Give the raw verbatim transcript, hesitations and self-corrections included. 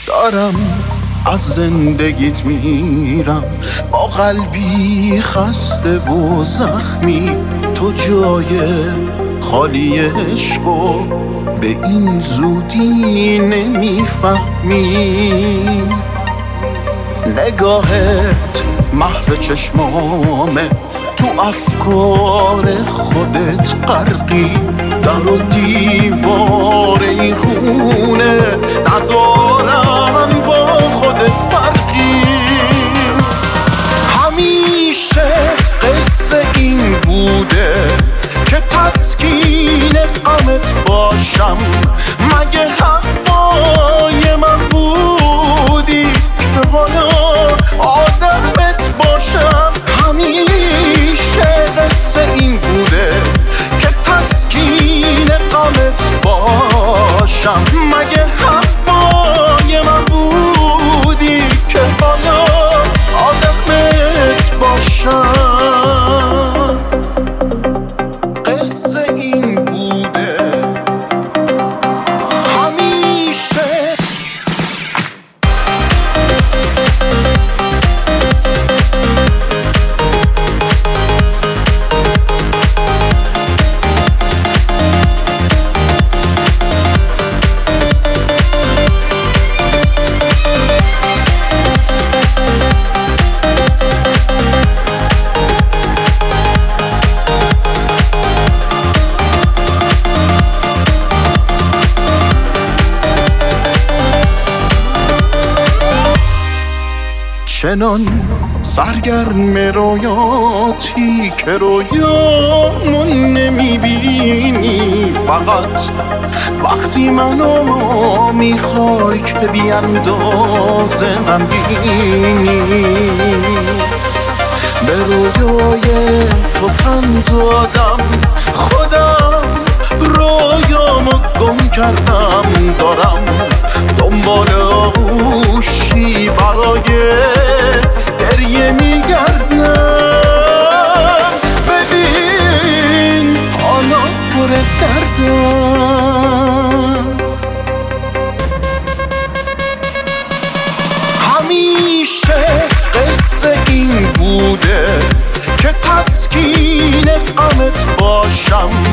دارم از زندگیت میرم با قلبی خسته و زخمی. تو جای خالی عشقو به این زودی نمیفهمی. نگاهت محو چشمامه، تو افکار خودت غرقی. در و دیوار این خونه ندارن با خودت فرقی. همیشه قصه این بوده که تسکین غمت باشم. مگه حرفای من بودی که حالا آدمت باشم؟ همیشه قصه این بوده که تسکین غمت باشم. مگه حرفای من بودی که حالا آدمت باشم؟ قصه این بوده همیشه. چنان سرگرم رویاتی که رویامون نمیبینی. فقط وقتی منو میخوای که بی اندازه من بینی. به رویای تو تن دادم، خودم رویامو گم کردم. دارم دنبال آغوشی برای گریه میگردم. ببین حالا پر دردم. همیشه قصه این بوده که تسکین غمت باشم.